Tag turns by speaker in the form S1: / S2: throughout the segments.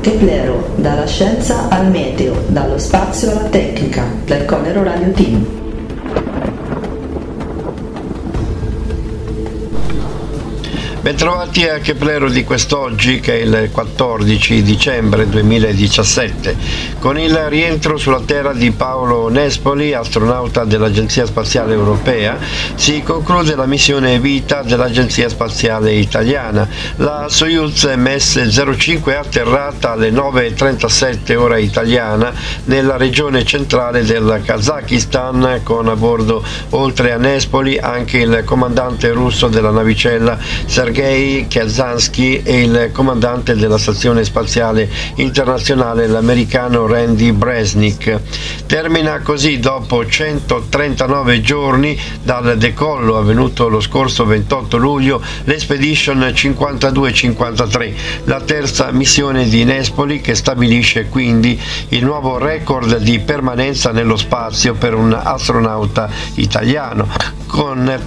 S1: Keplero, dalla scienza al meteo, dallo spazio alla tecnica, del Conero Radio Team.
S2: Bentrovati a Keplero di quest'oggi, che è il 14 dicembre 2017, con il rientro sulla Terra di Paolo Nespoli, astronauta dell'Agenzia Spaziale Europea, si conclude la missione Vita dell'Agenzia Spaziale Italiana. La Soyuz MS-05 è atterrata alle 9:37 ora italiana nella regione centrale del Kazakistan, con a bordo, oltre a Nespoli, anche il comandante russo della navicella Sergei Kazansky e il comandante della Stazione Spaziale Internazionale, l'americano Randy Bresnik. Termina così, dopo 139 giorni dal decollo avvenuto lo scorso 28 luglio, l'Expedition 5253, la terza missione di Nespoli, che stabilisce quindi il nuovo record di permanenza nello spazio per un astronauta italiano, con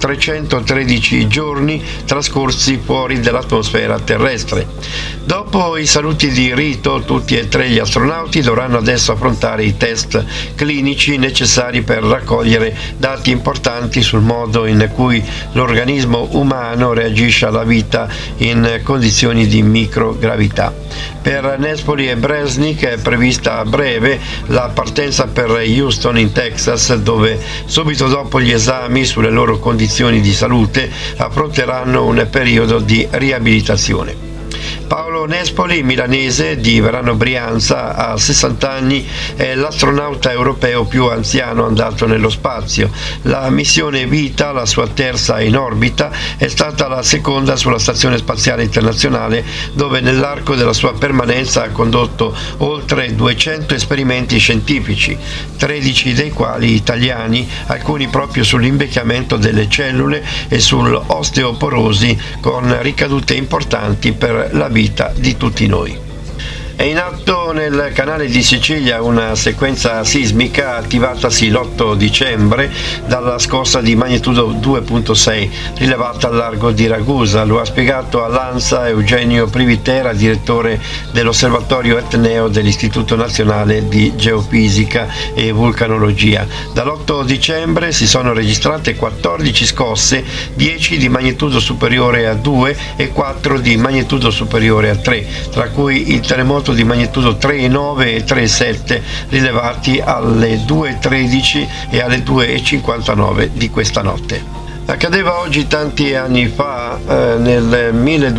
S2: 313 giorni trascorsi fuori dall'atmosfera terrestre. Dopo i saluti di rito, tutti e tre gli astronauti dovranno adesso affrontare i test clinici necessari per raccogliere dati importanti sul modo in cui l'organismo umano reagisce alla vita in condizioni di microgravità. Per Nespoli e Bresnik è prevista a breve la partenza per Houston in Texas, dove subito dopo gli esami sulle loro condizioni di salute affronteranno un periodo di riabilitazione. Paolo Nespoli, milanese di Verano Brianza, a 60 anni, è l'astronauta europeo più anziano andato nello spazio. La missione Vita, la sua terza in orbita, è stata la seconda sulla Stazione Spaziale Internazionale, dove nell'arco della sua permanenza ha condotto oltre 200 esperimenti scientifici, 13 dei quali italiani, alcuni proprio sull'invecchiamento delle cellule e sull'osteoporosi, con ricadute importanti per la vita di tutti noi. È in atto nel canale di Sicilia una sequenza sismica attivatasi l'8 dicembre dalla scossa di magnitudo 2.6 rilevata al largo di Ragusa. Lo ha spiegato all'ANSA Eugenio Privitera, direttore dell'Osservatorio Etneo dell'Istituto Nazionale di Geofisica e Vulcanologia. Dall'8 dicembre si sono registrate 14 scosse, 10 di magnitudo superiore a 2 e 4 di magnitudo superiore a 3, tra cui il terremoto di magnitudo 3,9 e 3,7 rilevati alle 2,13 e alle 2,59 di questa notte. Accadeva oggi tanti anni fa, nel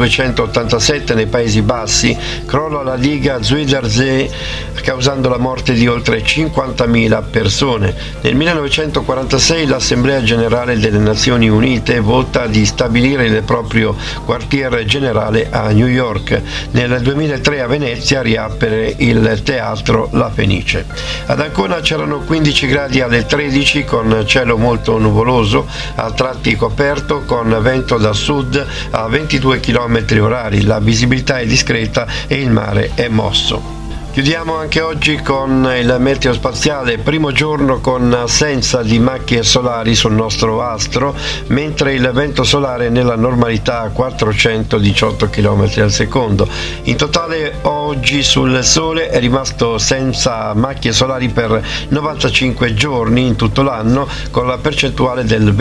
S2: 1287 nei Paesi Bassi, crolla la diga Zuiderzee causando la morte di oltre 50.000 persone. Nel 1946 l'Assemblea Generale delle Nazioni Unite vota di stabilire il proprio quartier generale a New York. Nel 2003 a Venezia riapre il teatro La Fenice. Ad Ancona c'erano 15 gradi alle 13, con cielo molto nuvoloso, a tratti coperto, con vento da sud a 22 km/h. La visibilità è discreta e il mare è mosso. Chiudiamo anche oggi con il meteo spaziale, primo giorno con assenza di macchie solari sul nostro astro, mentre il vento solare è nella normalità a 418 km al secondo. In totale oggi sul Sole è rimasto senza macchie solari per 95 giorni in tutto l'anno, con la percentuale del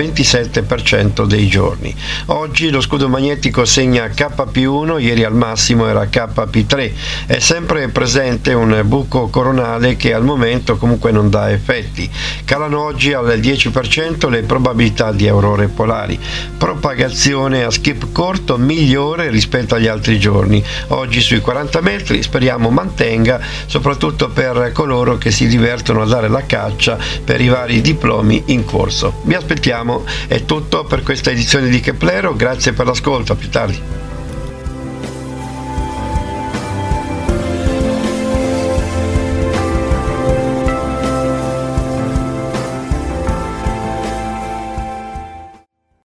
S2: 27% dei giorni. Oggi lo scudo magnetico segna K+1, ieri al massimo era K+3. È sempre presente un buco coronale che al momento comunque non dà effetti. Calano oggi al 10% le probabilità di aurore polari. Propagazione a skip corto migliore rispetto agli altri giorni. Oggi sui 40 metri, speriamo mantenga, soprattutto per coloro che si divertono a dare la caccia per i vari diplomi in corso. Vi aspettiamo. È tutto per questa edizione di Keplero, grazie per l'ascolto, a più tardi.